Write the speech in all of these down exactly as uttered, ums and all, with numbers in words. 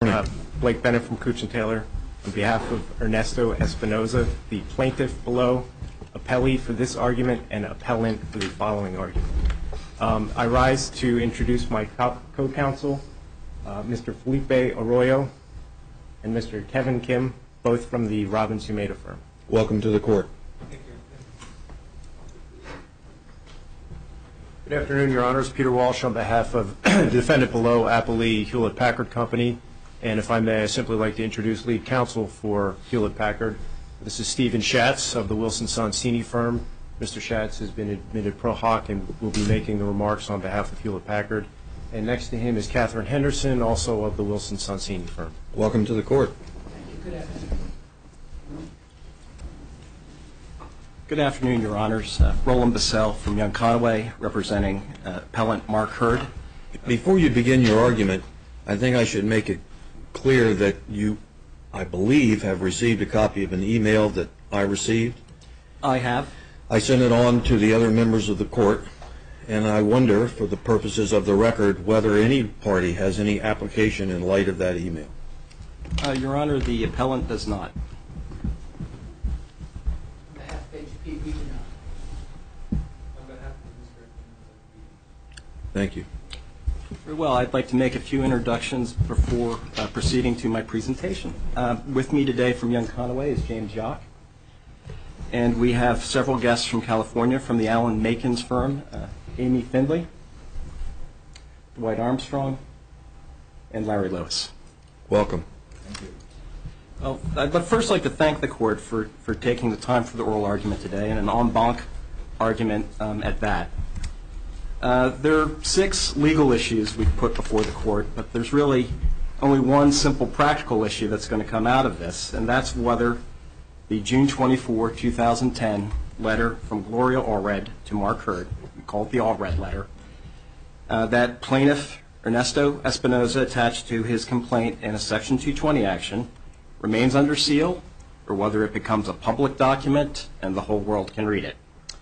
Uh, Blake Bennett from Couch and Taylor on behalf of Ernesto Espinoza, the plaintiff below, appellee for this argument, and appellant for the following argument. Um, I rise to introduce my co-counsel, uh, Mister Felipe Arroyo and Mister Kevin Kim, both from the Robbins Humeda firm. Welcome to the court. Good afternoon, Your Honors. Peter Walsh on behalf of the defendant below, Appellee Hewlett-Packard Company. And if I may, I'd simply like to introduce lead counsel for Hewlett-Packard. This is Stephen Schatz of the Wilson Sonsini firm. Mister Schatz has been admitted pro hoc and will be making the remarks on behalf of Hewlett-Packard. And next to him is Catherine Henderson, also of the Wilson Sonsini firm. Welcome to the court. Thank you. Good afternoon. Good afternoon, Your Honors. Uh, Roland Bissell from Young Conaway, representing uh, appellant Mark Hurd. Before you begin your argument, I think I should make it clear that you, I believe, have received a copy of an email that I received. I have. I sent it on to the other members of the court, and I wonder, for the purposes of the record, whether any party has any application in light of that email. Uh, Your Honor, the appellant does not. On behalf of H P, we do not. Thank you. Very well. I'd like to make a few introductions before uh, proceeding to my presentation. Uh, with me today from Young Conaway is James Yock. And we have several guests from California from the Allen Makins firm, uh, Amy Findley, Dwight Armstrong, and Larry Lewis. Welcome. Thank you. Well, I'd first like to thank the court for, for taking the time for the oral argument today, and an en banc argument um, at that. Uh, there are six legal issues we've put before the court, but there's really only one simple practical issue that's going to come out of this, and that's whether the June twenty-fourth, two thousand ten letter from Gloria Allred to Mark Hurd, we call it the Allred letter, uh, that plaintiff Ernesto Espinoza attached to his complaint in a Section two twenty action remains under seal, or whether it becomes a public document and the whole world can read it.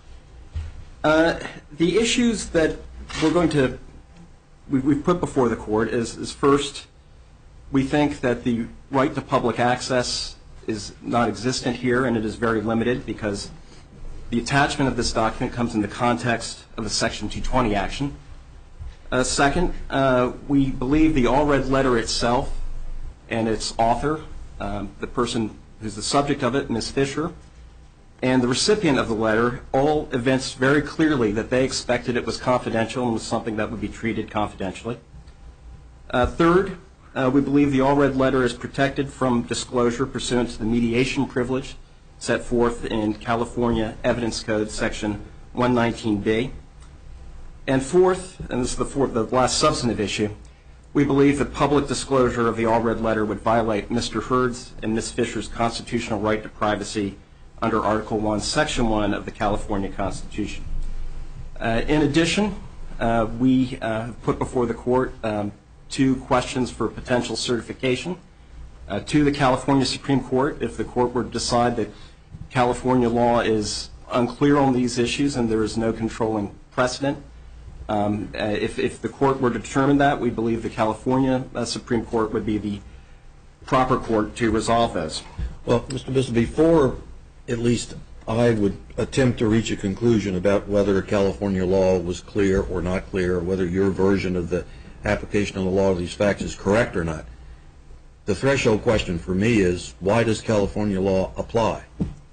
Uh, the issues that we're going to, we, we've put before the court is, is first, we think that the right to public access is not existent here, and it is very limited because the attachment of this document comes in the context of a Section two twenty action. Uh, second, uh, we believe the Allred letter itself and its author, um, the person who's the subject of it, Miz Fisher, and the recipient of the letter all evinced very clearly that they expected it was confidential and was something that would be treated confidentially. Uh, third, uh, we believe the Allred letter is protected from disclosure pursuant to the mediation privilege set forth in California Evidence Code Section one nineteen B. And fourth, and this is the, fourth, the last substantive issue, we believe that public disclosure of the Allred letter would violate Mister Hurd's and Miz Fisher's constitutional right to privacy under Article one, Section one of the California Constitution. Uh, in addition, uh, we uh, have put before the court um, two questions for potential certification uh, to the California Supreme Court if the court were to decide that California law is unclear on these issues and there is no controlling precedent. Um, uh, if, if the court were to determine that, we believe the California uh, Supreme Court would be the proper court to resolve those. Well, Mister Bissell, before at least I would attempt to reach a conclusion about whether California law was clear or not clear, or whether your version of the application of the law of these facts is correct or not. The threshold question for me is, why does California law apply?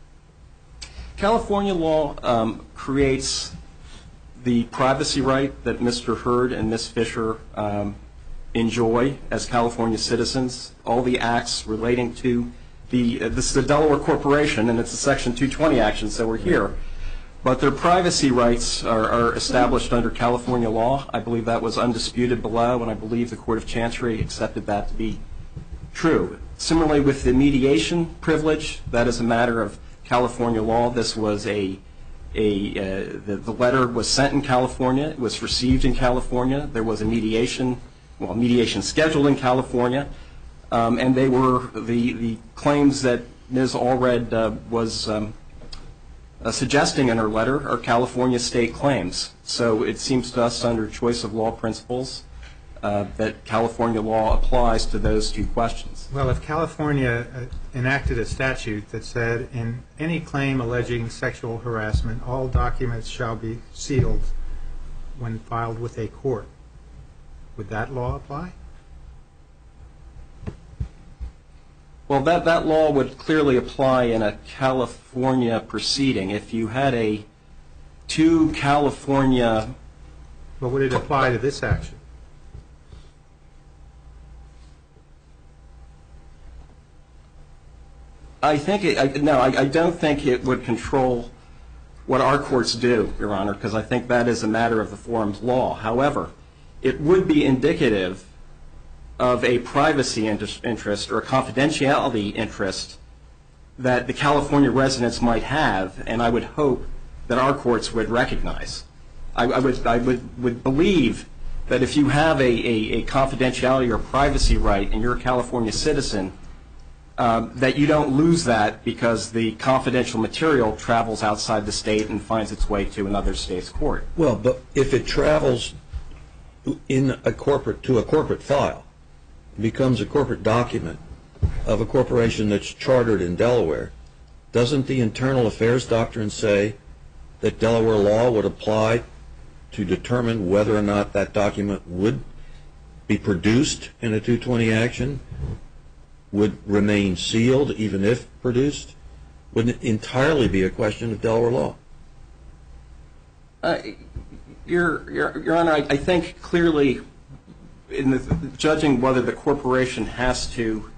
California law um, creates the privacy right that Mister Hurd and Miz Fisher um, enjoy as California citizens. All the acts relating to the, uh, this is a Delaware corporation and it's a Section two twenty action, so we're here. But their privacy rights are, are established under California law. I believe that was undisputed below, and I believe the Court of Chancery accepted that to be true. Similarly, with the mediation privilege, that is a matter of California law. This was a, a uh, the, the letter was sent in California. It was received in California. There was a mediation, well, mediation scheduled in California. Um, and they were, the, the claims that Miz Allred uh, was um, uh, suggesting in her letter are California state claims. So it seems to us under choice of law principles uh, that California law applies to those two questions. Well, if California uh, enacted a statute that said in any claim alleging sexual harassment, all documents shall be sealed when filed with a court, would that law apply? Well, that, that law would clearly apply in a California proceeding. If you had a two California... But would it apply to this action? I think it, I, no, I, I don't think it would control what our courts do, Your Honor, because I think that is a matter of the forum's law. However, it would be indicative of a privacy interest or a confidentiality interest that the California residents might have, and I would hope that our courts would recognize. I, I would, I would, would believe that if you have a, a, a confidentiality or privacy right and you're a California citizen, um, that you don't lose that because the confidential material travels outside the state and finds its way to another state's court. Well, but if it travels in a corporate to a corporate file, becomes a corporate document of a corporation that's chartered in Delaware, doesn't the internal affairs doctrine say that Delaware law would apply to determine whether or not that document would be produced in a two twenty action, would remain sealed even if produced? Wouldn't it entirely be a question of Delaware law? Uh, Your, Your, Your Honor, I, I think clearly in the, judging whether the corporation has to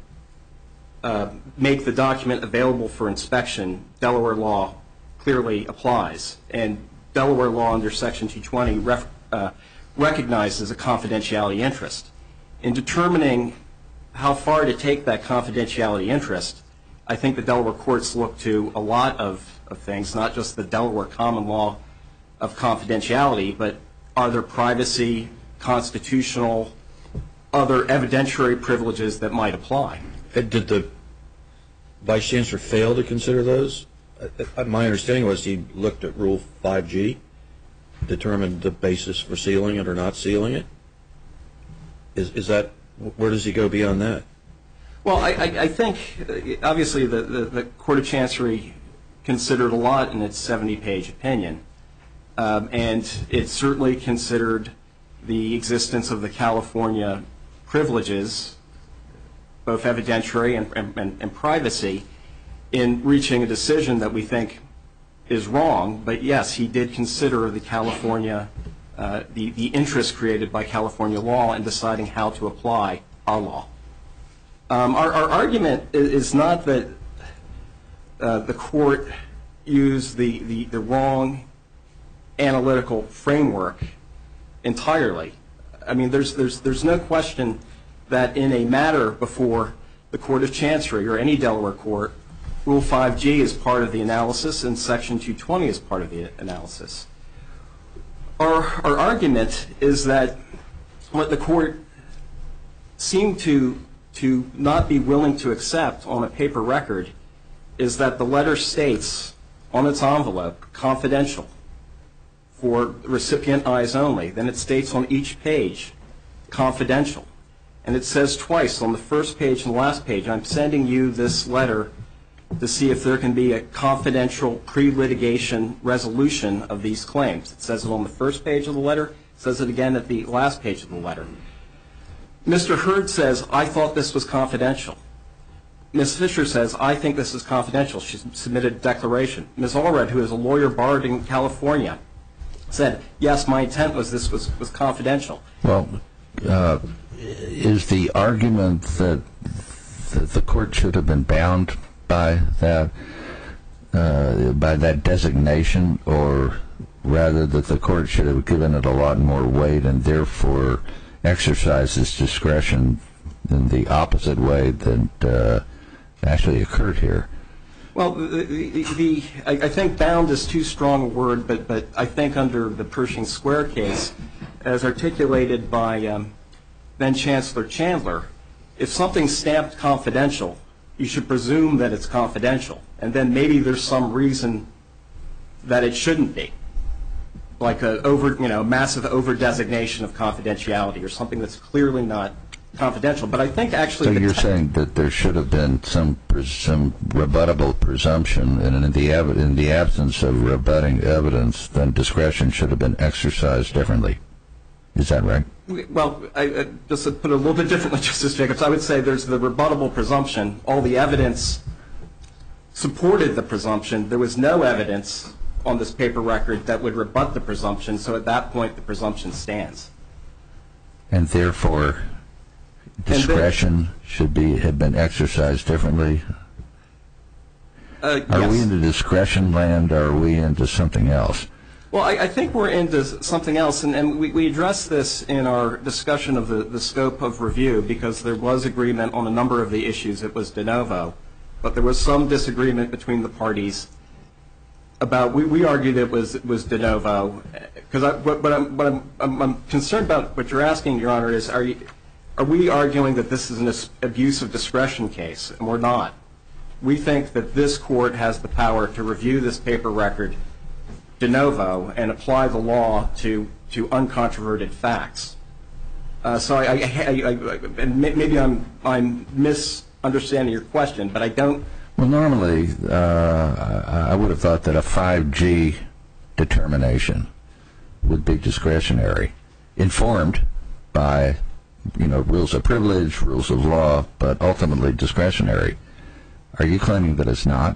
uh, make the document available for inspection, Delaware law clearly applies. And Delaware law under Section two twenty ref, uh, recognizes a confidentiality interest. In determining how far to take that confidentiality interest, I think the Delaware courts look to a lot of, of things, not just the Delaware common law of confidentiality, but are there privacy, constitutional, other evidentiary privileges that might apply? Did the Vice Chancellor fail to consider those? Uh, my understanding was he looked at Rule five G, determined the basis for sealing it or not sealing it. Is, is that, where does he go beyond that? Well, I, I, I think, uh, obviously, the, the, the Court of Chancery considered a lot in its seventy page opinion. Um, and it certainly considered the existence of the California privileges, both evidentiary and, and, and privacy, in reaching a decision that we think is wrong. But yes, he did consider the California, uh, the, the interest created by California law in deciding how to apply our law. Um, our, our argument is not that uh, the court used the, the, the wrong analytical framework entirely. I mean, there's, there's, there's no question that in a matter before the Court of Chancery or any Delaware court, Rule five G is part of the analysis and Section two twenty is part of the analysis. Our, our argument is that what the court seemed to, to not be willing to accept on a paper record is that the letter states on its envelope, confidential, for recipient eyes only. Then it states on each page, confidential. And it says twice on the first page and the last page, I'm sending you this letter to see if there can be a confidential pre-litigation resolution of these claims. It says it on the first page of the letter. It says it again at the last page of the letter. Mister Hurd says, I thought this was confidential. Miz Fisher says, I think this is confidential. She submitted a declaration. Miz Allred, who is a lawyer barred in California, said, yes, my intent was this was, was confidential. Well, uh, is the argument that, that the court should have been bound by that, uh, by that designation, or rather that the court should have given it a lot more weight and therefore exercised its discretion in the opposite way that uh, actually occurred here? Well, the, the, the, I think bound is too strong a word, but, but I think under the Pershing Square case, as articulated by um, then Chancellor Chandler, if something's stamped confidential, you should presume that it's confidential, and then maybe there's some reason that it shouldn't be. like a over, you know, massive over designation of confidentiality or something that's clearly not confidential. But I think actually, So the you're te- saying that there should have been some pres- some rebuttable presumption, and in the ab- in the absence of rebutting evidence, then discretion should have been exercised differently. Is that right? well, I, I, just to put it a little bit differently, Justice Jacobs, I would say there's the rebuttable presumption. All the evidence supported the presumption. There was no evidence on this paper record that would rebut the presumption. So at that point, the presumption stands. And therefore, then- discretion should be have been exercised differently. Uh, Are yes. we into discretion land, or are we into something else? Well, I, I think we're into something else, and, and we, we addressed this in our discussion of the, the scope of review, because there was agreement on a number of the issues. It was de novo, but there was some disagreement between the parties about, we, we argued it was it was de novo, because I, what, what, I'm, what I'm, I'm, I'm concerned about, what you're asking, Your Honor, is are, you, are we arguing that this is an abuse of discretion case, and we're not. We think that this court has the power to review this paper record de novo and apply the law to, to uncontroverted facts. Uh, so I, I, I, I, and maybe I'm, I'm misunderstanding your question, but I don't. Well, normally, uh, I I would have thought that a five G determination would be discretionary, informed by, you know, rules of privilege, rules of law, but ultimately discretionary. Are you claiming that it's not?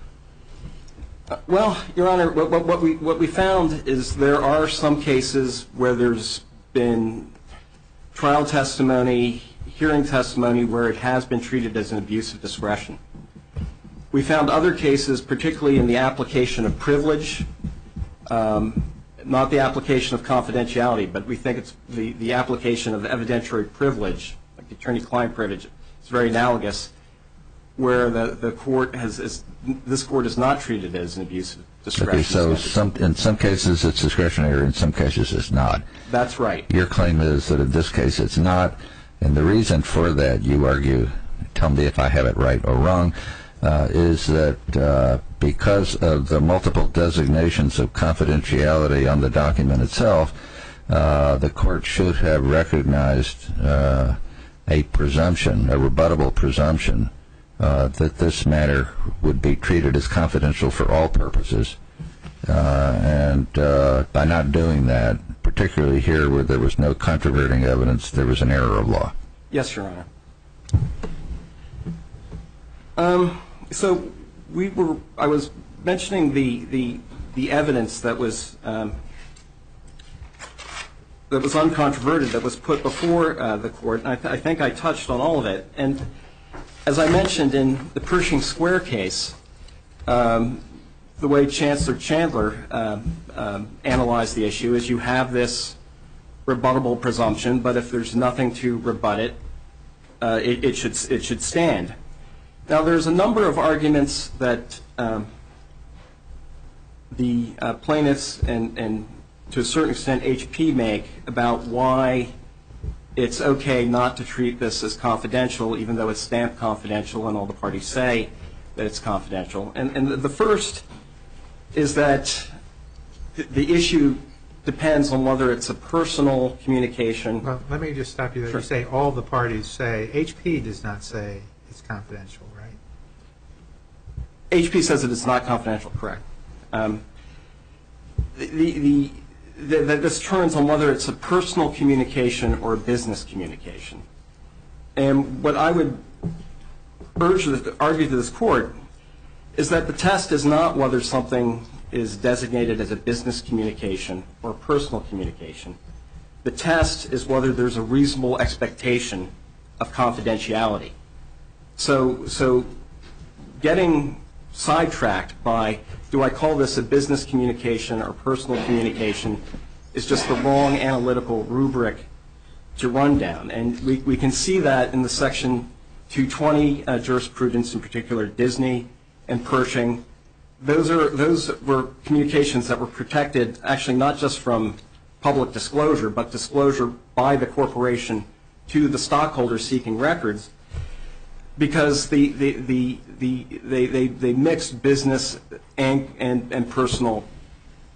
Uh, well, Your Honor, what, what, what we what we found is there are some cases where there's been trial testimony, hearing testimony, where it has been treated as an abuse of discretion. We found other cases, particularly in the application of privilege, um, not the application of confidentiality, but we think it's the, the application of evidentiary privilege, like attorney-client privilege. It's very analogous, where the, the court has, is, this court is not treated as an abuse of discretion. Okay, so standard. some, in some cases it's discretionary, in some cases it's not. That's right. Your claim is that in this case it's not, and the reason for that, you argue, tell me if I have it right or wrong, uh, is that uh, because of the multiple designations of confidentiality on the document itself, uh, the court should have recognized uh, a presumption, a rebuttable presumption, uh, that this matter would be treated as confidential for all purposes. Uh, and uh, by not doing that, particularly here where there was no controverting evidence, there was an error of law. Yes, Your Honor. Um, so we were, I was mentioning the, the, the evidence that was, um, that was uncontroverted, that was put before uh, the court, and I, th I think I touched on all of it. And as I mentioned in the Pershing Square case, um, the way Chancellor Chandler um, um, analyzed the issue is you have this rebuttable presumption, but if there's nothing to rebut it, uh, it, it should it should stand. Now, there's a number of arguments that um, the uh, plaintiffs and, and to a certain extent H P make about why it's okay not to treat this as confidential, even though it's stamped confidential and all the parties say that it's confidential. And, and the first is that the issue depends on whether it's a personal communication. Well, let me just stop you there. Sure. You say all the parties say. H P does not say it's confidential, right? H P says that it's not confidential, correct. Um, the, the, the, the, this turns on whether it's a personal communication or a business communication. And what I would urge to argue to this court is that the test is not whether something is designated as a business communication or personal communication. The test is whether there's a reasonable expectation of confidentiality. So, so getting sidetracked by, do I call this a business communication or personal communication, is just the wrong analytical rubric to run down. And we, we can see that in the Section two twenty uh, jurisprudence, in particular Disney and Pershing. Those are those were communications that were protected, actually not just from public disclosure, but disclosure by the corporation to the stockholders seeking records, because the the the, the they, they they mixed business and and, and personal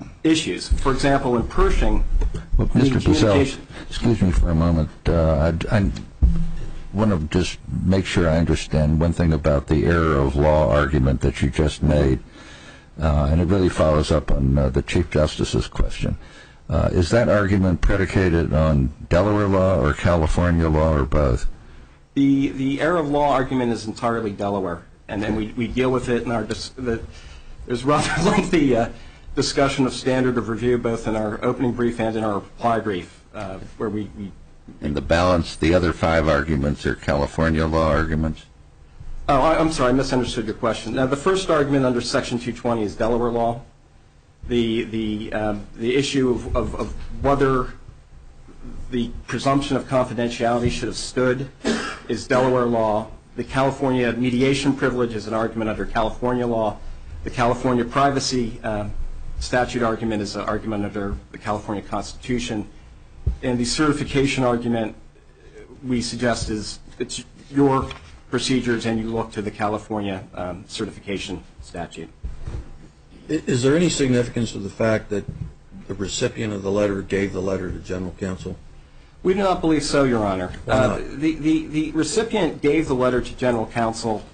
issues. For example, in Pershing, Well, the Mister Purcell, communication- excuse me for a moment. Uh, I, I want to just make sure I understand one thing about the error of law argument that you just made, uh, and it really follows up on uh, the Chief Justice's question. Uh, is that argument predicated on Delaware law or California law or both? The the error of law argument is entirely Delaware, and then we, we deal with it in our dis- the, there's rather lengthy uh, discussion of standard of review both in our opening brief and in our reply brief, uh, where we, we And the balance, the other five arguments are California law arguments? oh I, I'm sorry, I misunderstood your question. Now the first argument under Section two twenty is Delaware law. The the um, the issue of, of, of whether the presumption of confidentiality should have stood is Delaware law. The California mediation privilege is an argument under California law. The California privacy uh, statute argument is an argument under the California Constitution. And the certification argument we suggest is it's your procedures and you look to the California um, certification statute. Is there any significance to the fact that the recipient of the letter gave the letter to General Counsel? We do not believe so, Your Honor. Why not? Uh, the, the, the recipient gave the letter to General Counsel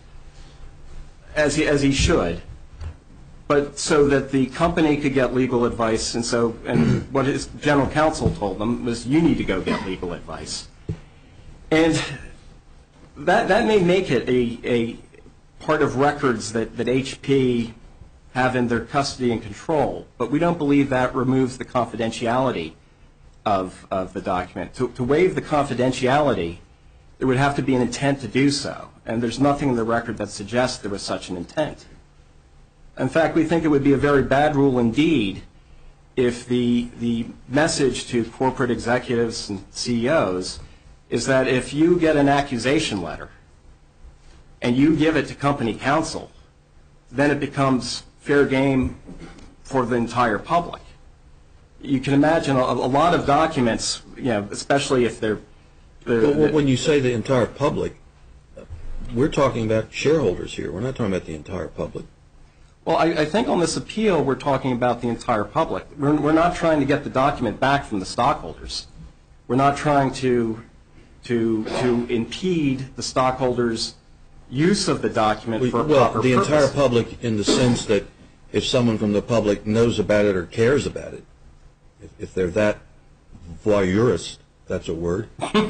as he, as he should, but so that the company could get legal advice, and so and what his General Counsel told them was, you need to go get legal advice. And that that may make it a, a part of records that, that H P have in their custody and control, but we don't believe that removes the confidentiality of, of the document. To, to waive the confidentiality, there would have to be an intent to do so, and there's nothing in the record that suggests there was such an intent. In fact, we think it would be a very bad rule indeed if the, the message to corporate executives and C E Os is that if you get an accusation letter and you give it to company counsel, then it becomes fair game for the entire public. You can imagine a, a lot of documents, you know, especially if they're... they're Well, when you say the entire public, we're talking about shareholders here. We're not talking about the entire public. Well, I, I think on this appeal, we're talking about the entire public. We're, we're not trying to get the document back from the stockholders. We're not trying to, to, to impede the stockholders' use of the document for a Well, proper the purpose. entire public in the sense that if someone from the public knows about it or cares about it, if, if they're that voyeurist, that's a word,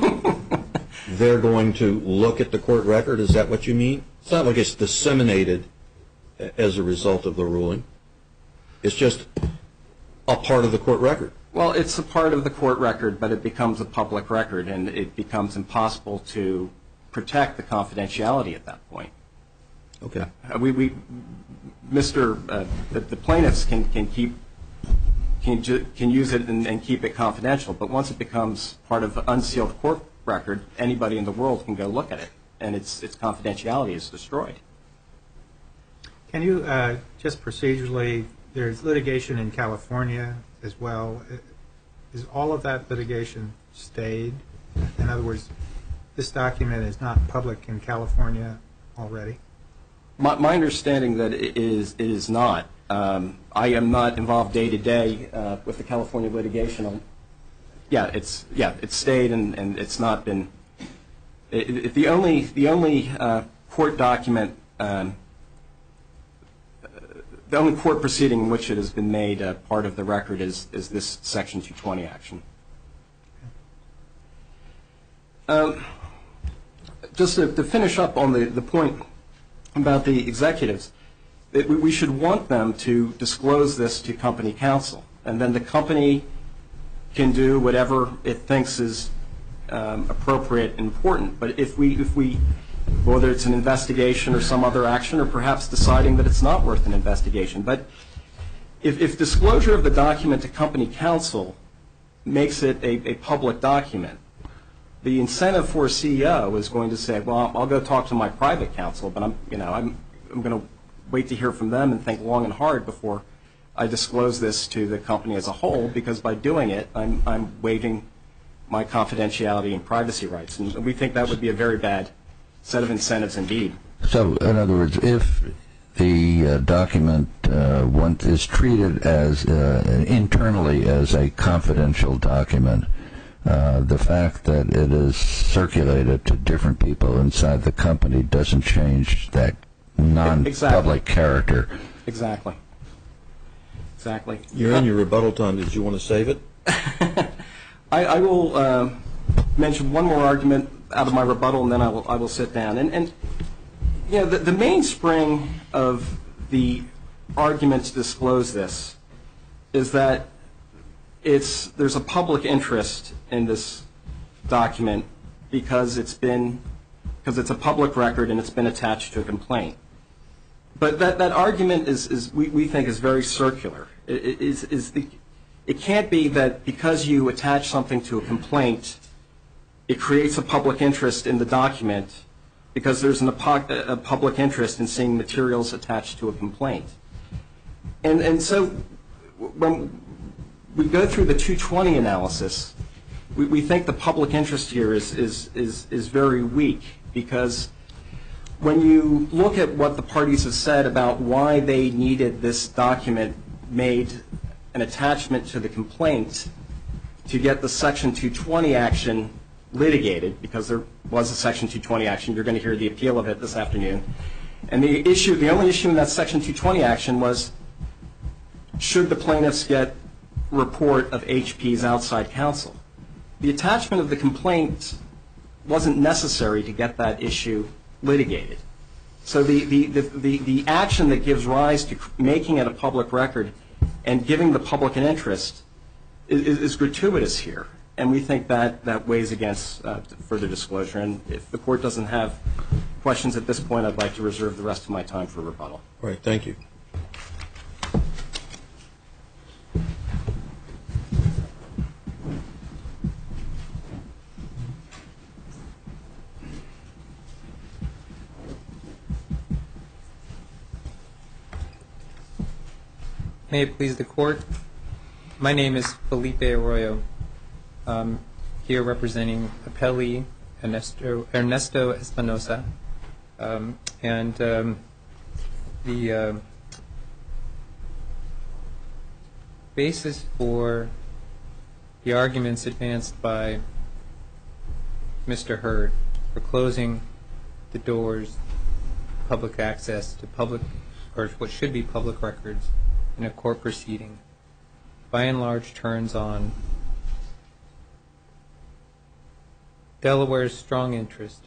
they're going to look at the court record. Is that what you mean? It's not like it's disseminated as a result of the ruling. It's just a part of the court record. Well, it's a part of the court record, but it becomes a public record, and it becomes impossible to protect the confidentiality at that point. Okay. Uh, we, we, Mister Uh, the, the plaintiffs can, can keep can, ju- can use it and, and keep it confidential, but once it becomes part of the unsealed court record, anybody in the world can go look at it, and its its confidentiality is destroyed. Can you, uh, just procedurally, there's litigation in California as well. Is all of that litigation stayed? In other words, this document is not public in California already? My, my understanding that it is it is not. Um, I am not involved day to day uh, with the California litigation. Um, yeah, it's yeah, it's stayed and, and it's not been. It, it, the only the only uh, court document, um, the only court proceeding in which it has been made uh, part of the record is is this Section two twenty action. Um, just to, to finish up on the, the point about the executives, that we, we should want them to disclose this to company counsel, and then the company can do whatever it thinks is um, appropriate and important. But if we, if we, whether it's an investigation or some other action, or perhaps deciding that it's not worth an investigation, but if, if disclosure of the document to company counsel makes it a, a public document, the incentive for a C E O is going to say, well, I'll go talk to my private counsel, but I'm, you know, I'm, I'm going to wait to hear from them and think long and hard before I disclose this to the company as a whole, because by doing it, I'm, I'm waiving my confidentiality and privacy rights. And we think that would be a very bad set of incentives indeed. So, in other words, if the uh, document uh, one is treated as uh, internally as a confidential document, uh, the fact that it is circulated to different people inside the company doesn't change that non-public Exactly. character. Exactly. Exactly. You're in your rebuttal time. Did you want to save it? I, I will uh, mention one more argument out of my rebuttal, and then I will, I will sit down. And, and you know, the, the mainspring of the argument to disclose this is that it's there's a public interest in this document because it's been because it's a public record and it's been attached to a complaint. But that, that argument is, is we, we think is very circular. It, it, is, is the, it can't be that because you attach something to a complaint, it creates a public interest in the document because there's an, a, a public interest in seeing materials attached to a complaint. And, and so when we go through the two twenty analysis, we, we think the public interest here is, is, is, is very weak because when you look at what the parties have said about why they needed this document made an attachment to the complaint to get the Section two twenty action litigated, because there was a Section two twenty action, you're going to hear the appeal of it this afternoon. And the issue, the only issue in that Section two twenty action was, should the plaintiffs get report of H P's outside counsel? The attachment of the complaint wasn't necessary to get that issue litigated. So the, the, the, the, the action that gives rise to making it a public record and giving the public an interest is, is gratuitous here. And we think that, that weighs against uh, further disclosure. And if the Court doesn't have questions at this point, I'd like to reserve the rest of my time for rebuttal. All right, thank you. May it please the Court. My name is Felipe Arroyo. I'm here representing appellee Ernesto, Ernesto Espinosa. Um, and um, the uh, basis for the arguments advanced by Mister Hurd for closing the doors, public access to public, or what should be public records in a court proceeding, by and large turns on Delaware's strong interest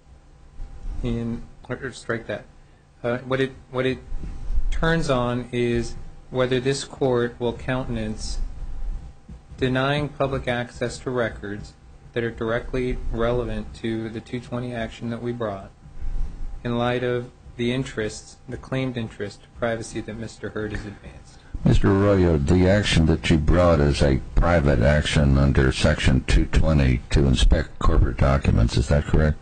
in, or strike that, uh, what it what it turns on is whether this court will countenance denying public access to records that are directly relevant to the two twenty action that we brought in light of the interests, the claimed interest to privacy that Mister Hurd has advanced. Mister Arroyo, the action that you brought is a private action under Section two twenty to inspect corporate documents. Is that correct?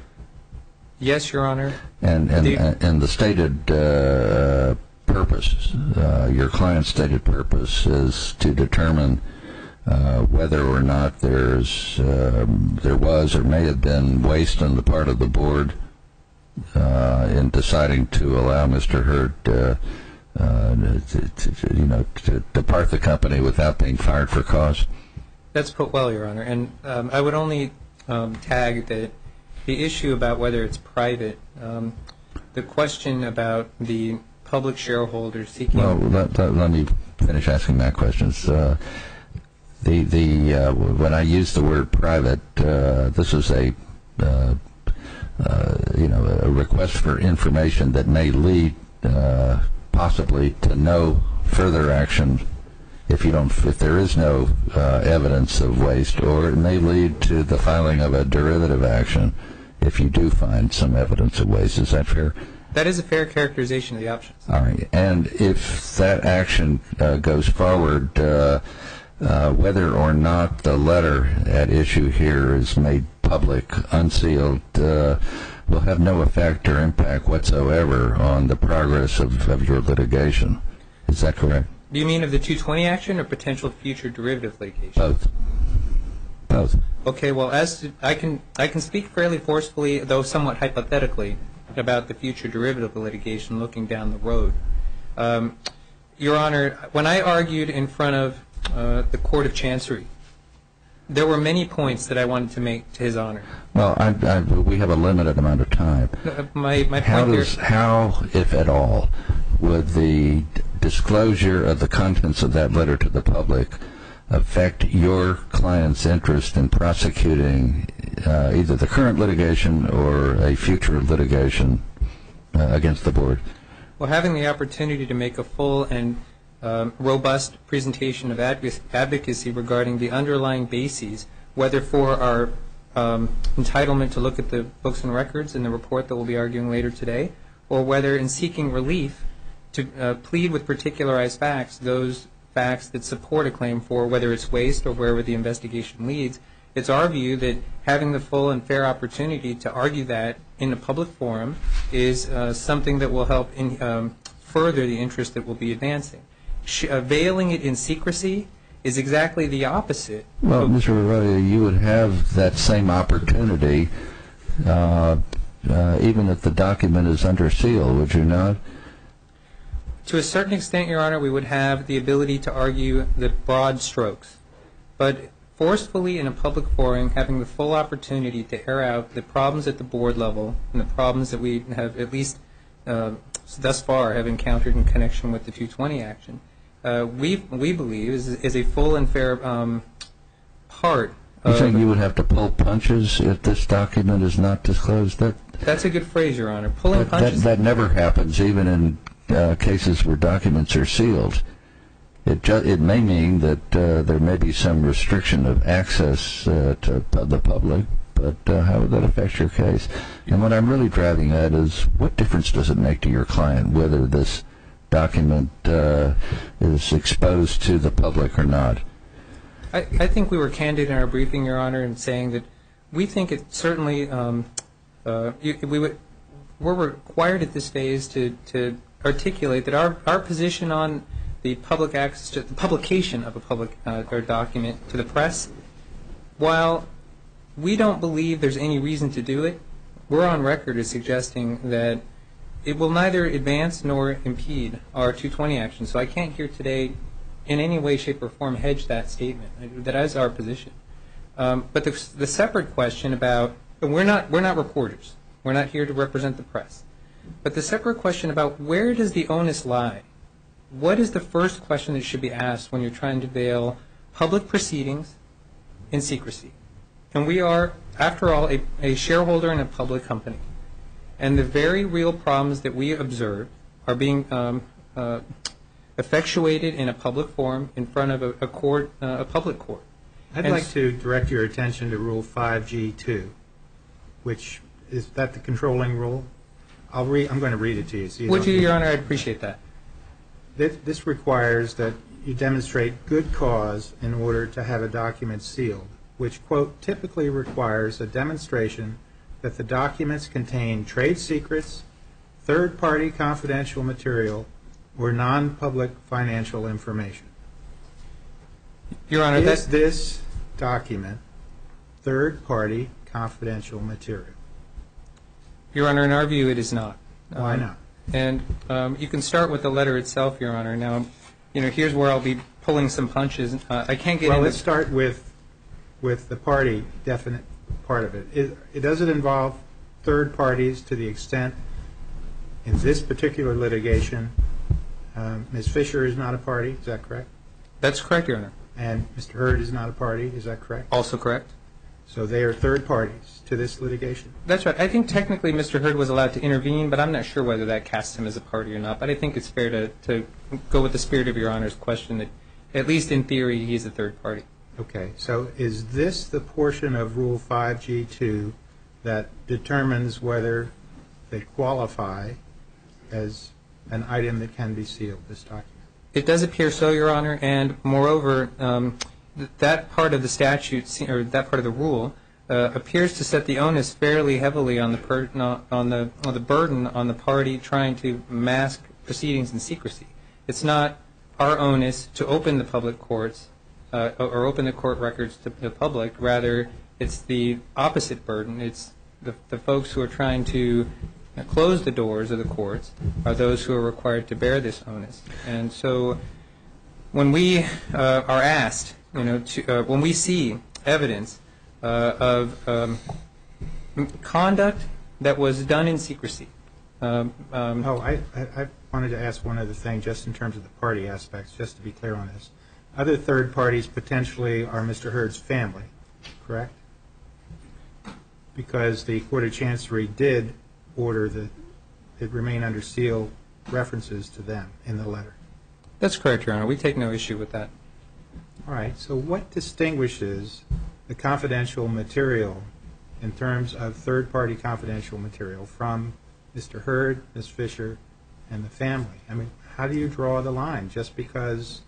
Yes, Your Honor. And and The- and the stated uh, purpose, uh, your client's stated purpose, is to determine uh, whether or not there's um, there was or may have been waste on the part of the board uh, in deciding to allow Mister Hurd uh, uh, to, to, you know, to depart the company without being fired for cause. That's put well, Your Honor. And um, I would only um, tag that the issue about whether it's private, um, the question about the public shareholders seeking... Well, let, let, let me finish asking that question. Uh, the the uh, when I use the word private, uh, this is a uh, uh, you know a request for information that may lead uh, possibly to no further action if you don't if there is no uh, evidence of waste, or it may lead to the filing of a derivative action if you do find some evidence of waste. Is that fair? That is a fair characterization of the options. All right. And if that action uh, goes forward, uh, uh, whether or not the letter at issue here is made public, unsealed, uh, will have no effect or impact whatsoever on the progress of, of your litigation. Is that correct? Do you mean of the two twenty action or potential future derivative litigation? Both. Both. Okay, well, as to, I can I can speak fairly forcefully, though somewhat hypothetically, about the future derivative litigation looking down the road. Um, Your Honor, when I argued in front of uh, the Court of Chancery, there were many points that I wanted to make to His Honor. Well, I, I, we have a limited amount of time. Uh, My, my How point does, there, how, if at all, would the d- disclosure of the contents of that letter to the public affect your client's interest in prosecuting uh, either the current litigation or a future litigation uh, against the board? well, having the opportunity to make a full and um, robust presentation of adv- advocacy regarding the underlying bases, whether for our um, entitlement to look at the books and records in the report that we'll be arguing later today, or whether in seeking relief to uh, plead with particularized facts, those facts that support a claim for whether it's waste or wherever the investigation leads. It's our view that having the full and fair opportunity to argue that in a public forum is uh, something that will help in, um, further the interest that we'll be advancing. Sh- uh, veiling it in secrecy is exactly the opposite. Well, Mister Arroyo, you would have that same opportunity uh, uh, even if the document is under seal, would you not? To a certain extent, Your Honor, we would have the ability to argue the broad strokes. But forcefully in a public forum, having the full opportunity to air out the problems at the board level and the problems that we have at least uh, thus far have encountered in connection with the two twenty action, uh, we we believe is, is a full and fair um, part. You of, think you would have to pull punches if this document is not disclosed? That That's a good phrase, Your Honor. Pulling that, that, punches. that never happens, even in uh, cases where documents are sealed. It ju- it may mean that uh, there may be some restriction of access uh, to pu- the public, but uh, how would that affect your case? And what I'm really driving at is, what difference does it make to your client whether this document uh, is exposed to the public or not? I, I think we were candid in our briefing, Your Honor, in saying that we think it certainly um, uh, you, we would we're required at this phase to, to articulate that our, our position on the public access to the publication of a public uh, or document to the press, while we don't believe there's any reason to do it, we're on record as suggesting that it will neither advance nor impede our two twenty action. So I can't here today in any way, shape, or form hedge that statement. That is our position. Um, but the, the separate question about, we're not, we're not reporters. We're not here to represent the press. But the separate question about where does the onus lie? What is the first question that should be asked when you're trying to veil public proceedings in secrecy? And we are, after all, a, a shareholder in a public company. And the very real problems that we observe are being um, uh, effectuated in a public forum in front of a, a court, uh, a public court. I'd And like s- to direct your attention to Rule five G two, which, is that the controlling rule? I'll read, I'm going to read it to you. So you Would don't- you, Your Honor? I'd appreciate that. This, this requires that you demonstrate good cause in order to have a document sealed, which, quote, typically requires a demonstration that the documents contain trade secrets, third-party confidential material, or non-public financial information. Your Honor, Is that, this document third-party confidential material? Your Honor, in our view, it is not. Why Um, not? And um, you can start with the letter itself, Your Honor. Now, you know, here's where I'll be pulling some punches. Uh, I can't get Well, into... let's start with, with the party definite part of it. It, it does it involve third parties to the extent, in this particular litigation, um, Miz Fisher is not a party, is that correct? That's correct, Your Honor. And Mister Hurd is not a party, is that correct? Also correct. So they are third parties to this litigation? That's right. I think technically Mister Hurd was allowed to intervene, but I'm not sure whether that casts him as a party or not. But I think it's fair to, to go with the spirit of Your Honor's question that, at least in theory, he's a third party. Okay, so is this the portion of Rule five G two that determines whether they qualify as an item that can be sealed, this document? It does appear so, Your Honor, and moreover, um, th- that part of the statute, se- or that part of the rule, uh, appears to set the onus fairly heavily on the per- no, on the on the burden on the party trying to mask proceedings in secrecy. It's not our onus to open the public courts uh, or open the court records to the public. Rather, it's the opposite burden. It's the, the folks who are trying to uh, close the doors of the courts are those who are required to bear this onus. And so when we uh, are asked, you know, to, uh, when we see evidence uh, of um, conduct that was done in secrecy. Um, um, Oh, I, I I wanted to ask one other thing, just in terms of the party aspects, just to be clear on this. Other third parties potentially are Mister Hurd's family, correct? Because the Court of Chancery did order that it remain under seal references to them in the letter. That's correct, Your Honor. We take no issue with that. All right, so what distinguishes the confidential material in terms of third-party confidential material from Mister Hurd, Miz Fisher, and the family? I mean, how do you draw the line? Just because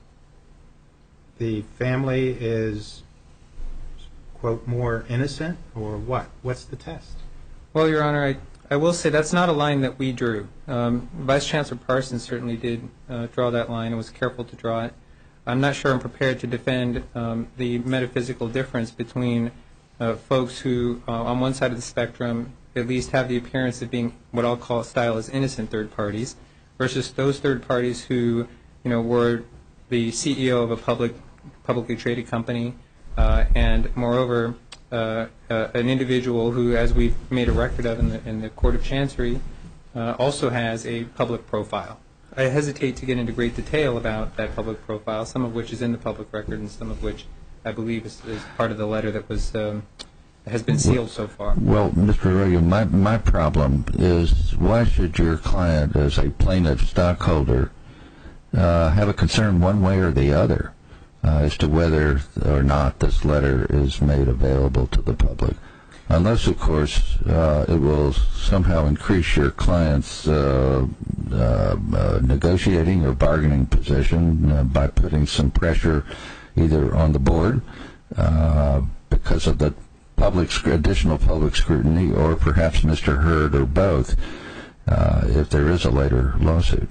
the family is, quote, more innocent, or what? What's the test? Well, Your Honor, I, I will say that's not a line that we drew. Um, Vice Chancellor Parsons certainly did uh, draw that line and was careful to draw it. I'm not sure I'm prepared to defend um, the metaphysical difference between uh, folks who, uh, on one side of the spectrum, at least have the appearance of being what I'll call style as innocent third parties, versus those third parties who, you know, were the C E O of a public, publicly traded company, uh, and moreover, uh, uh, an individual who, as we've made a record of in the, in the Court of Chancery, uh, also has a public profile. I hesitate to get into great detail about that public profile, some of which is in the public record and some of which I believe is, is part of the letter that was um, has been sealed so far. Well, Mister Arroyo, my, my problem is why should your client, as a plaintiff stockholder, uh, have a concern one way or the other uh, as to whether or not this letter is made available to the public? Unless, of course, uh, it will somehow increase your client's uh, uh, uh, negotiating or bargaining position uh, by putting some pressure either on the board uh, because of the public additional public scrutiny, or perhaps Mister Hurd, or both, uh, if there is a later lawsuit.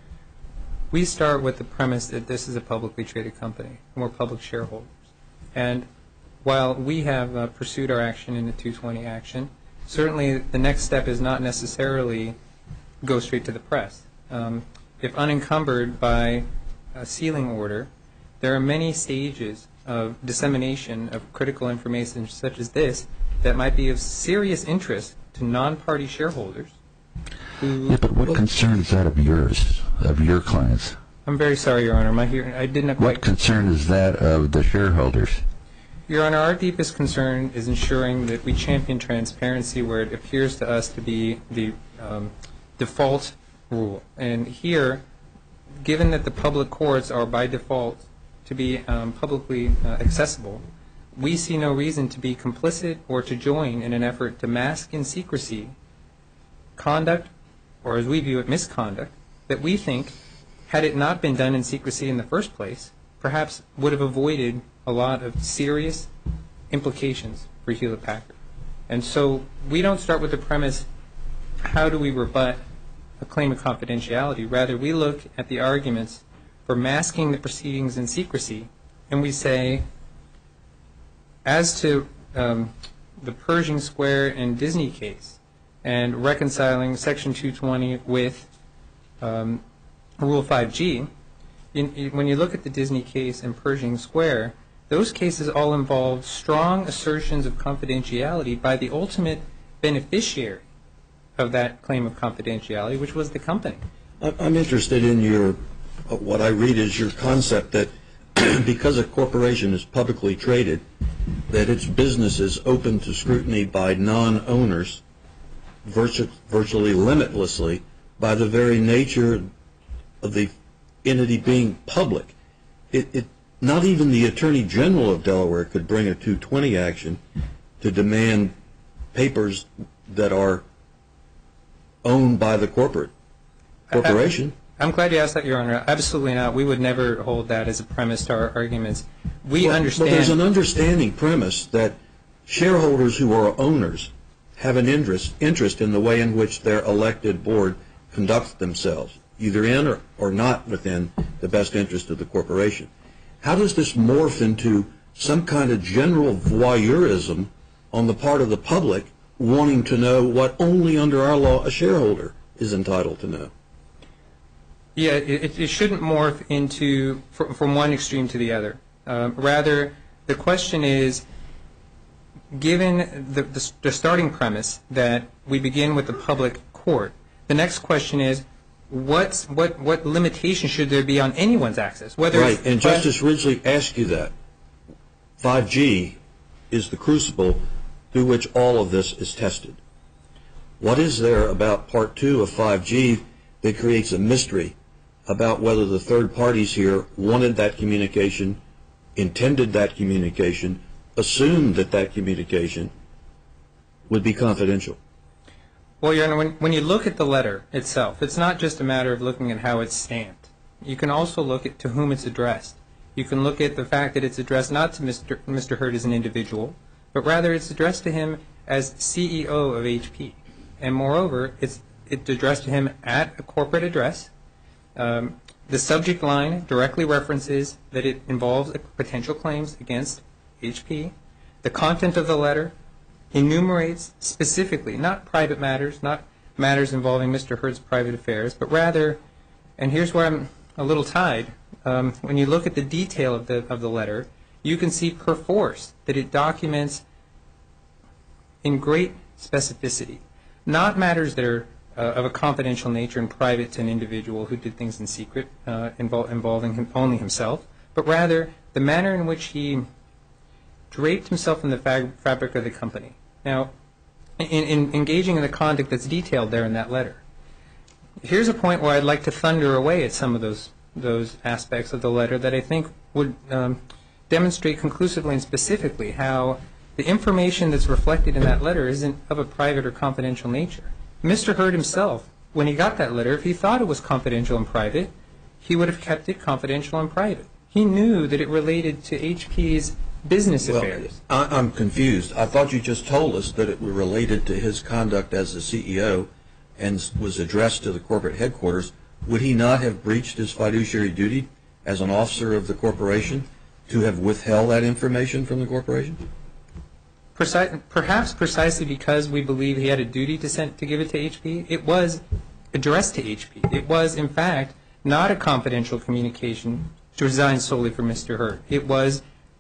We start with the premise that this is a publicly traded company, and we're public shareholders. And while we have uh, pursued our action in the two twenty action, certainly the next step is not necessarily go straight to the press. Um, if unencumbered by a sealing order, there are many stages of dissemination of critical information such as this that might be of serious interest to non-party shareholders. Who Yeah, but what concern is that of yours, of your clients? I'm very sorry, Your Honor. My hearing, I didn't quite. What concern is that of the shareholders? Your Honor, our deepest concern is ensuring that we champion transparency where it appears to us to be the um, default rule. And here, given that the public courts are by default to be um, publicly uh, accessible, we see no reason to be complicit or to join in an effort to mask in secrecy conduct, or as we view it, misconduct, that we think, had it not been done in secrecy in the first place, perhaps would have avoided a lot of serious implications for Hewlett-Packard. And so we don't start with the premise, how do we rebut a claim of confidentiality? Rather, we look at the arguments for masking the proceedings in secrecy, and we say, as to um, the Pershing Square and Disney case, and reconciling Section two twenty with um, Rule five G, in, in, when you look at the Disney case and Pershing Square, those cases all involve strong assertions of confidentiality by the ultimate beneficiary of that claim of confidentiality, which was the company. I'm interested in your, what I read is your concept that because a corporation is publicly traded, that its business is open to scrutiny by non-owners virtu- virtually limitlessly by the very nature of the entity being public. It, it, not even the Attorney General of Delaware could bring a two twenty action to demand papers that are owned by the corporate corporation. I'm glad you asked that, Your Honor. Absolutely not. We would never hold that as a premise to our arguments. We well, understand. Well, there's an understanding premise that shareholders who are owners have an interest interest in the way in which their elected board conducts themselves, either in or, or not within the best interest of the corporation. How does this morph into some kind of general voyeurism on the part of the public wanting to know what only under our law a shareholder is entitled to know. Yeah, it, it shouldn't morph into fr- from one extreme to the other. Um, rather, the question is, given the, the, the starting premise that we begin with the public court, the next question is, what's, what, what limitation should there be on anyone's access? Whether Right, it's and Justice Ridgely asked you that. five G is the crucible through which all of this is tested. What is there about Part two of five G that creates a mystery about whether the third parties here wanted that communication, intended that communication, assumed that that communication would be confidential? Well, Your Honor, when, when you look at the letter itself, it's not just a matter of looking at how it's stamped. You can also look at to whom it's addressed. You can look at the fact that it's addressed not to Mister Mister Hurd as an individual, but rather it's addressed to him as C E O of H P. And moreover, it's, it's addressed to him at a corporate address. Um, the subject line directly references that it involves potential claims against H P. The content of the letter enumerates specifically, not private matters, not matters involving Mister Hurd's private affairs, but rather, and here's where I'm a little tied, um, when you look at the detail of the, of the letter, you can see perforce that it documents in great specificity, not matters that are uh, of a confidential nature and private to an individual who did things in secret uh, invol involving him, only himself, but rather the manner in which he draped himself in the fab fabric of the company. Now, in, in engaging in the conduct that's detailed there in that letter, here's a point where I'd like to thunder away at some of those those aspects of the letter that I think would um, demonstrate conclusively and specifically how the information that's reflected in that letter isn't of a private or confidential nature. Mister Hurd himself, when he got that letter, if he thought it was confidential and private, he would have kept it confidential and private. He knew that it related to H P's business Well, affairs. I, I'm confused. I thought you just told us that it was related to his conduct as the C E O and was addressed to the corporate headquarters. Would he not have breached his fiduciary duty as an officer of the corporation to have withheld that information from the corporation? Preci perhaps precisely because we believe he had a duty to, send, to give it to H P, it was addressed to H P. It was, in fact, not a confidential communication designed solely for Mister Hurd. It was,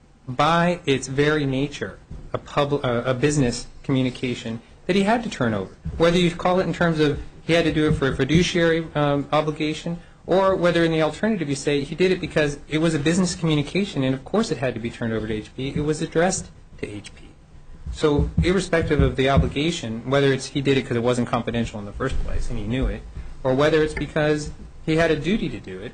by its very nature, a, pub uh, a business communication that he had to turn over. Whether you call it in terms of he had to do it for a fiduciary um, obligation, or whether in the alternative you say he did it because it was a business communication and of course it had to be turned over to H P, it was addressed to H P. So irrespective of the obligation, whether it's he did it because it wasn't confidential in the first place and he knew it, or whether it's because he had a duty to do it.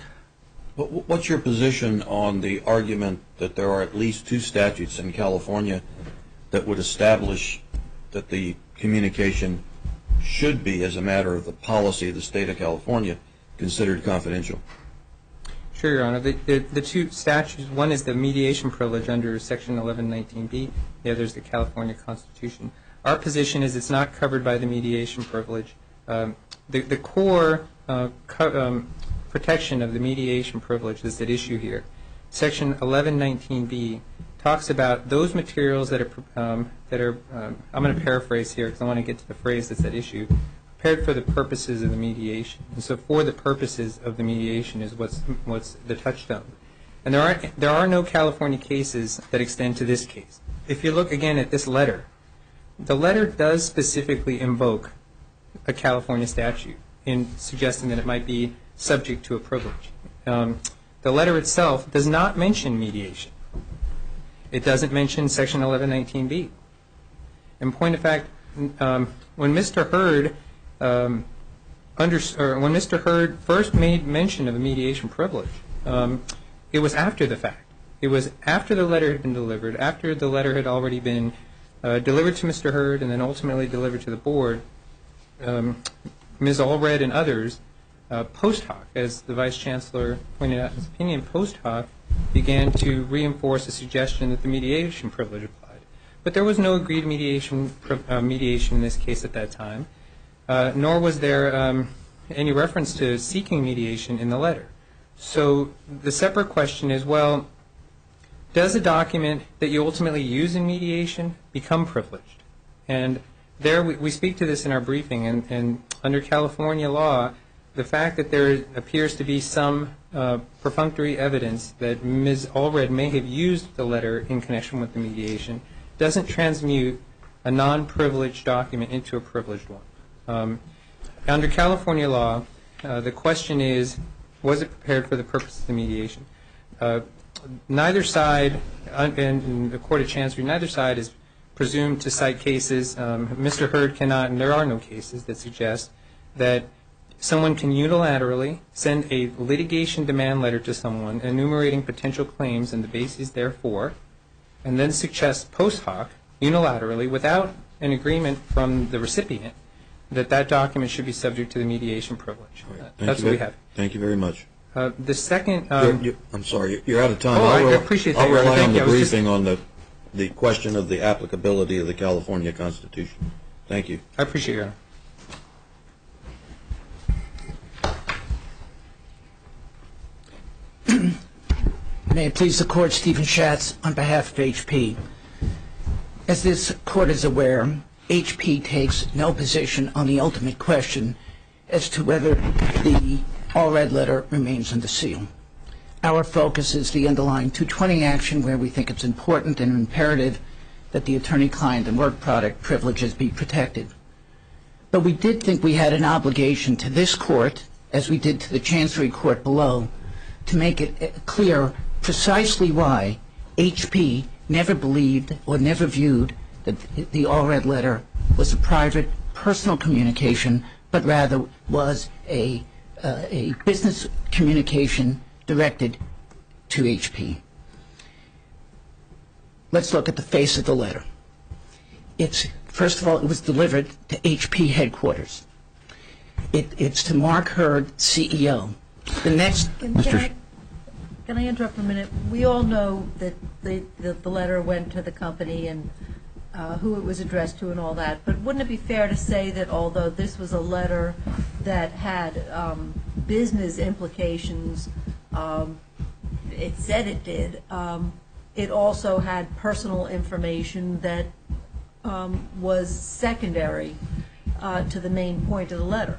What's your position on the argument that there are at least two statutes in California that would establish that the communication should be, as a matter of the policy of the state of California, considered confidential? Sure, Your Honor. The, the, the two statutes, one is the mediation privilege under Section eleven nineteen B, the other is the California Constitution. Our position is it's not covered by the mediation privilege. Um, the, the core uh, co um, protection of the mediation privilege that's at issue here, Section eleven nineteen B, talks about those materials that are, um, that are um, I'm going to paraphrase here because I want to get to the phrase that's at issue, prepared for the purposes of the mediation. And so for the purposes of the mediation is what's, what's the touchstone. And there are, there are no California cases that extend to this case. If you look again at this letter, the letter does specifically invoke a California statute in suggesting that it might be subject to a privilege. Um, the letter itself does not mention mediation. It doesn't mention Section eleven nineteen B. In point of fact, um, when Mister Hurd um, under, or when Mister Hurd first made mention of a mediation privilege, um, it was after the fact. It was after the letter had been delivered, after the letter had already been uh, delivered to Mister Hurd and then ultimately delivered to the board. Um, Miz Allred and others, uh, post hoc, as the Vice Chancellor pointed out in his opinion, post hoc began to reinforce the suggestion that the mediation privilege applied. But there was no agreed mediation, uh, mediation in this case at that time, uh, nor was there um, any reference to seeking mediation in the letter. So the separate question is, well, does a document that you ultimately use in mediation become privileged? And there we, we speak to this in our briefing, and, and under California law, the fact that there appears to be some uh, perfunctory evidence that Miz Allred may have used the letter in connection with the mediation doesn't transmute a non-privileged document into a privileged one. Um, under California law, uh, the question is, was it prepared for the purpose of the mediation? Uh, neither side, uh, and in the Court of Chancery, neither side is presumed to cite cases. Um, Mister Hurd cannot, and there are no cases that suggest that someone can unilaterally send a litigation demand letter to someone enumerating potential claims and the bases therefor, and then suggest post hoc, unilaterally, without an agreement from the recipient, that that document should be subject to the mediation privilege. Right. Uh, that's what we have. Thank you very much. Uh, the second... You're- Um, you- I'm sorry, you're out of time. Oh, I'll I re- appreciate that, I'll Your Honor. rely Thank on you. the I was just- briefing on the, the question of the applicability of the California Constitution. Thank you. I appreciate your honor. May it please the Court, Stephen Schatz on behalf of H P. As this Court is aware, H P takes no position on the ultimate question as to whether the Allred letter remains under seal. Our focus is the underlying two twenty action, where we think it's important and imperative that the attorney-client and work product privileges be protected. But we did think we had an obligation to this Court, as we did to the Chancery Court below, to make it clear precisely why H P never believed or never viewed that the Allred letter was a private, personal communication, but rather was a, uh, a business communication directed to H P. Let's look at the face of the letter. It's, first of all, it was delivered to H P headquarters. It, it's to Mark Hurd, C E O. The next, Can, can, I, can I interrupt for a minute? We all know that the, the, the letter went to the company and uh, who it was addressed to and all that, but wouldn't it be fair to say that although this was a letter that had um, business implications, um, it said it did, um, it also had personal information that um, was secondary uh, to the main point of the letter?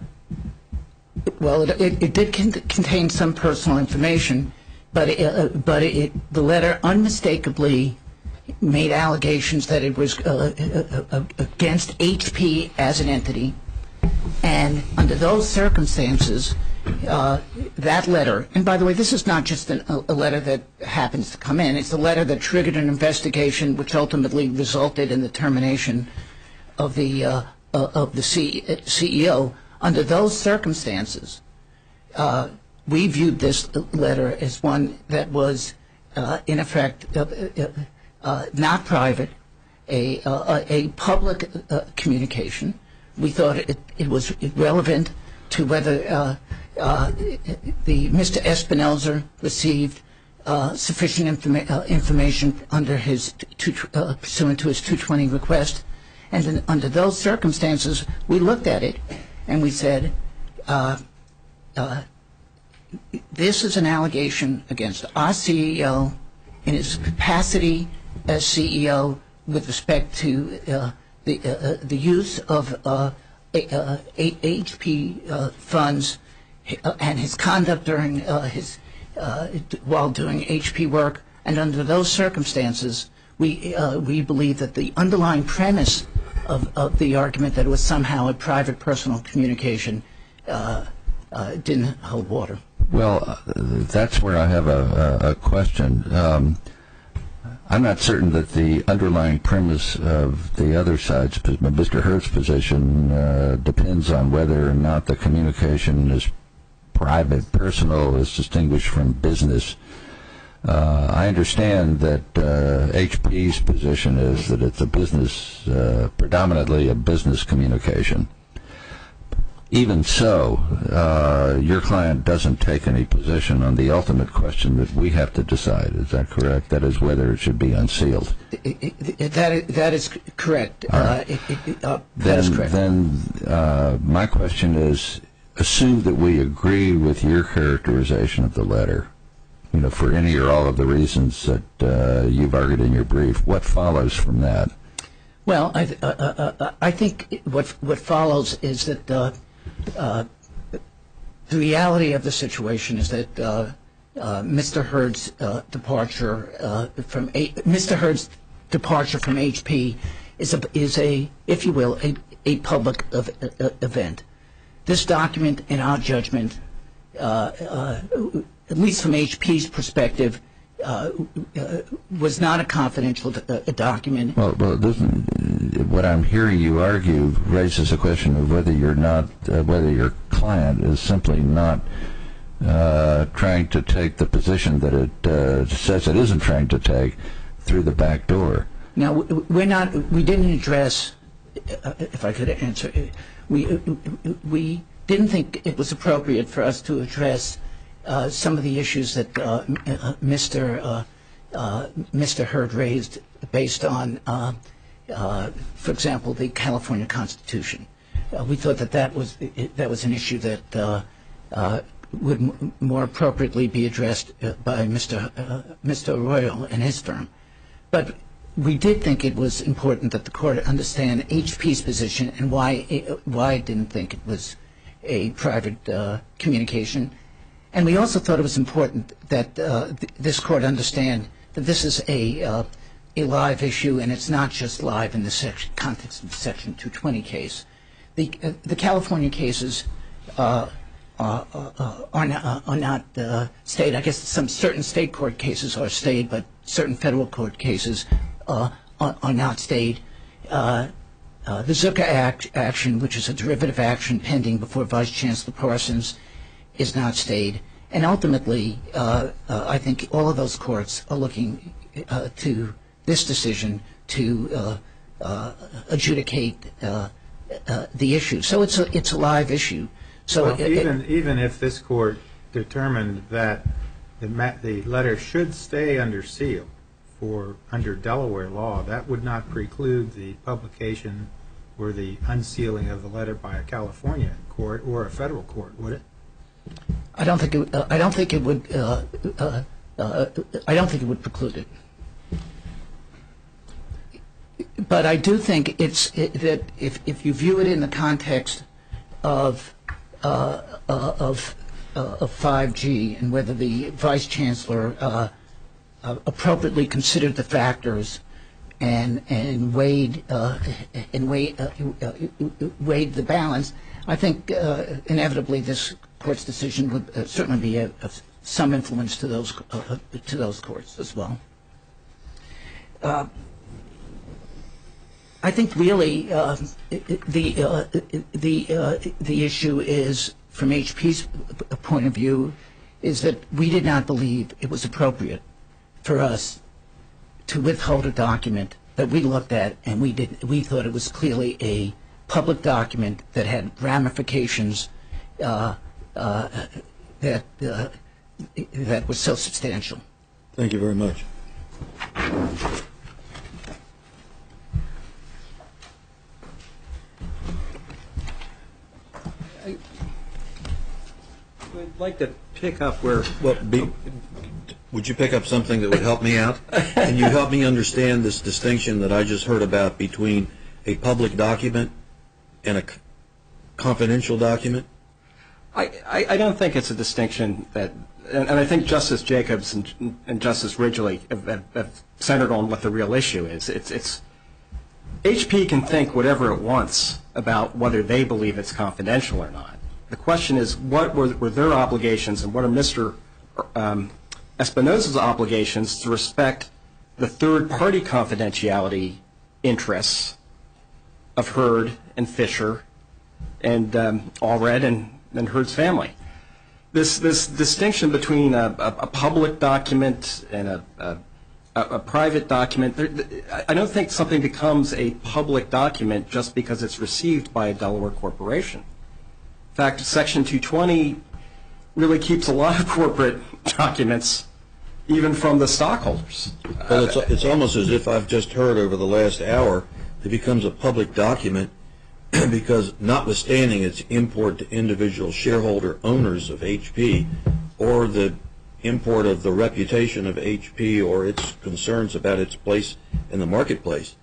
well, it, it, it did con contain some personal information, but it, uh, but it, the letter unmistakably made allegations that it was uh, uh, uh, against H P as an entity, and under those circumstances, uh, that letter, and by the way, this is not just an, a, a letter that happens to come in, it's a letter that triggered an investigation which ultimately resulted in the termination of the, uh, uh, of the C CEO. Under those circumstances, uh, we viewed this letter as one that was, uh, in effect, uh, uh, uh, not private, a, uh, a public uh, communication. We thought it, it was relevant to whether uh, uh, the Mister Espinoza received uh, sufficient informa uh, information under his two, uh, pursuant to his two twenty request, and then under those circumstances, we looked at it and we said, uh, uh, this is an allegation against our C E O in his capacity as C E O with respect to uh, the uh, the use of uh, uh, H P uh, funds uh, and his conduct during uh, his uh, while doing H P work. And under those circumstances, we uh, we believe that the underlying premise of, of the argument that it was somehow a private personal communication uh, uh, didn't hold water. Well, uh, that's where I have a, a, a question. Um, I'm not certain that the underlying premise of the other side's, Mister Hurd's position, uh, depends on whether or not the communication is private, personal, is distinguished from business. Uh, I understand that uh, H P's position is that it's a business, uh, predominantly a business communication. Even so, uh, your client doesn't take any position on the ultimate question that we have to decide. Is that correct? That is whether it should be unsealed. It, it, that, is, that is correct. Right. Uh, it, it, uh, then, that is correct. Then uh, my question is, assume that we agree with your characterization of the letter, you know, for any or all of the reasons that uh, you've argued in your brief. What follows from that? Well, I, th- uh, uh, uh, I think what what follows is that uh, uh, the reality of the situation is that uh, uh, Mister Hurd's uh, departure uh, from a- Mister Hurd's departure from H P is a is a, if you will, a, a public of, uh, event. This document, in our judgment, uh, uh, at least from H P's perspective, uh, uh, was not a confidential d- uh, document. Well, well this, what I'm hearing you argue raises a question of whether you're not, uh, whether your client is simply not uh, trying to take the position that it uh, says it isn't trying to take through the back door. Now, we're not. We didn't address. Uh, if I could answer, we we didn't think it was appropriate for us to address uh, some of the issues that uh, Mister Uh, uh, Mister Hurd raised, based on, uh, uh, for example, the California Constitution. Uh, we thought that that was that was an issue that uh, uh, would m- more appropriately be addressed uh, by Mister Uh, Mister Arroyo and his firm, but we did think it was important that the court understand H P's position and why it, why it didn't think it was a private uh, communication. And we also thought it was important that uh, th- this court understand that this is a uh, a live issue, and it's not just live in the section, context of the Section two twenty case. The uh, the California cases uh, uh, uh, are not, uh, are not uh, stayed. I guess some certain state court cases are stayed, but certain federal court cases Uh, are, are not stayed. Uh, uh, the Zucca act, action, which is a derivative action pending before Vice Chancellor Parsons, is not stayed. And ultimately, uh, uh, I think all of those courts are looking uh, to this decision to uh, uh, adjudicate uh, uh, the issue. So it's a it's a live issue. So Well, it, even it, even if this court determined that the ma- the letter should stay under seal, for under Delaware law, that would not preclude the publication or the unsealing of the letter by a California court or a federal court, would it? I don't think it, uh, I don't think it would. Uh, uh, uh, I don't think it would preclude it. But I do think it's it, that if if you view it in the context of uh, uh, of uh, of five G and whether the Vice Chancellor Uh, Uh, appropriately considered the factors and and weighed uh, and weighed, uh, uh, weighed the balance, I think uh, inevitably this court's decision would uh, certainly be a, of some influence to those uh, to those courts as well. Uh, I think really uh, the uh, the uh, the issue is, from H P's point of view, is that we did not believe it was appropriate for us to withhold a document that we looked at, and we did we thought it was clearly a public document that had ramifications uh, uh, that uh, that was so substantial. Thank you very much. I'd like to pick up where Well, be, would you pick up something that would help me out? Can you help me understand this distinction that I just heard about between a public document and a c- confidential document? I, I, I don't think it's a distinction that, and, and I think Justice Jacobs and, and Justice Ridgely have, have, have centered on what the real issue is. It's, it's H P can think whatever it wants about whether they believe it's confidential or not. The question is, what were, were their obligations, and what are Mister Um, Espinosa's obligations to respect the third-party confidentiality interests of Hurd and Fisher and um, Allred and, and Hurd's family. This this distinction between a, a, a public document and a, a, a private document, there, I don't think something becomes a public document just because it's received by a Delaware corporation. In fact, Section two twenty really keeps a lot of corporate documents even from the stockholders. Well, it's, it's almost as if I've just heard over the last hour it becomes a public document because, notwithstanding its import to individual shareholder owners of H P or the import of the reputation of H P or its concerns about its place in the marketplace,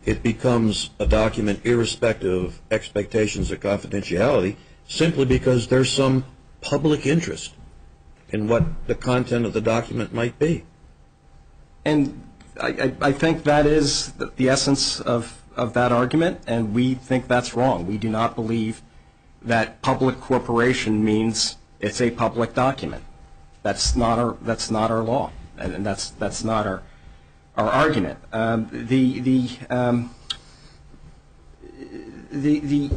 it becomes a document irrespective of expectations of confidentiality simply because there's some public interest in what the content of the document might be. And I, I, I think that is the, the essence of, of that argument, and we think that's wrong. We do not believe that public corporation means it's a public document. That's not our, that's not our law, and, and that's, that's not our, our argument. Um, the, the, um, the, the,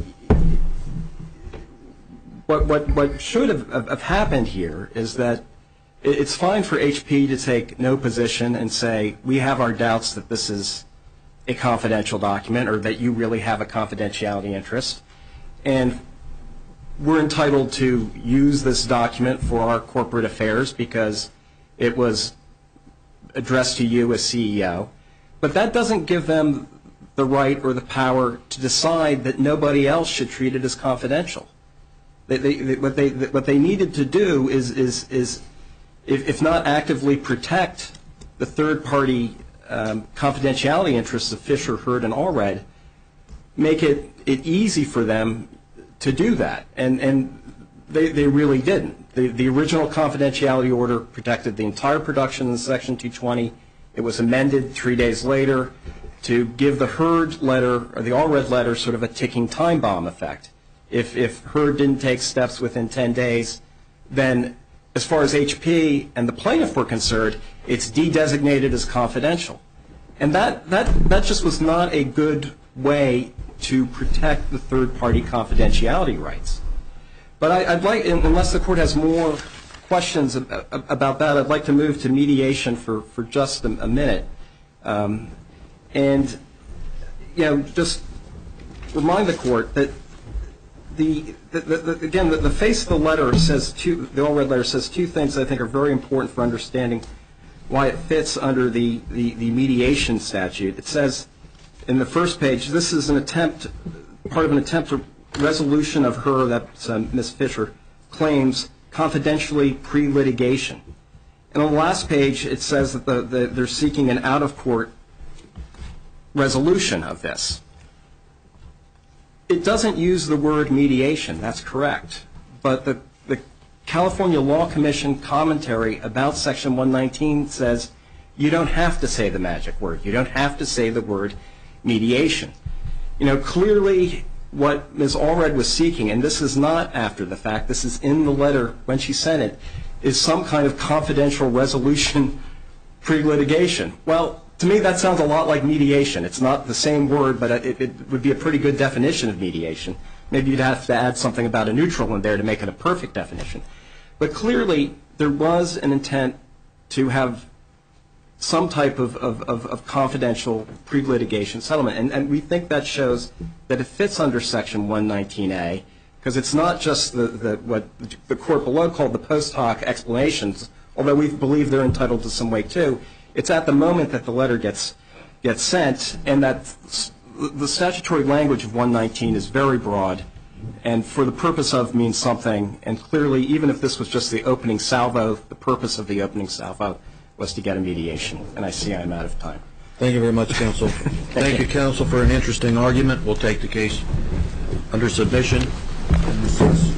what, what, what should have, have happened here is that it's fine for H P to take no position and say, we have our doubts that this is a confidential document or that you really have a confidentiality interest, and we're entitled to use this document for our corporate affairs because it was addressed to you as C E O. But that doesn't give them the right or the power to decide that nobody else should treat it as confidential. They, they, they, what, they, what they needed to do is, is, is if, if not actively protect the third-party um, confidentiality interests of Fisher, Hurd, and Allred, make it, it easy for them to do that. And, and they, they really didn't. The, the original confidentiality order protected the entire production in Section two twenty. It was amended three days later to give the Hurd letter or the Allred letter sort of a ticking time bomb effect. If, if Hurd didn't take steps within ten days, then as far as H P and the plaintiff were concerned, it's de-designated as confidential. And that, that, that just was not a good way to protect the third-party confidentiality rights. But I, I'd like, unless the Court has more questions about, about that, I'd like to move to mediation for, for just a, a minute. Um, and, you know, just remind the Court that the, the, the again, the, the face of the letter says two, the Allred letter says two things that I think are very important for understanding why it fits under the, the, the mediation statute. It says in the first page, this is an attempt, part of an attempt to resolution of her, that's uh, Miz Fisher, claims confidentially pre-litigation. And on the last page, it says that the, the, they're seeking an out-of-court resolution of this. It doesn't use the word mediation, that's correct. But the, the California Law Commission commentary about Section one nineteen says you don't have to say the magic word. You don't have to say the word mediation. You know, clearly what Miz Allred was seeking, and this is not after the fact, this is in the letter when she sent it, is some kind of confidential resolution pre-litigation. Well, to me that sounds a lot like mediation. It's not the same word, but it, it would be a pretty good definition of mediation. Maybe you'd have to add something about a neutral in there to make it a perfect definition. But clearly there was an intent to have some type of, of, of, of confidential pre-litigation settlement. And, and we think that shows that it fits under Section one nineteen A, because it's not just the, the, what the court below called the post hoc explanations, although we believe they're entitled to some weight too. It's at the moment that the letter gets, gets sent, and that the statutory language of one nineteen is very broad, and for the purpose of means something, and clearly even if this was just the opening salvo, the purpose of the opening salvo was to get a mediation. And I see I'm out of time. Thank you very much, counsel. Thank, Thank you, counsel, for an interesting argument. We'll take the case under submission.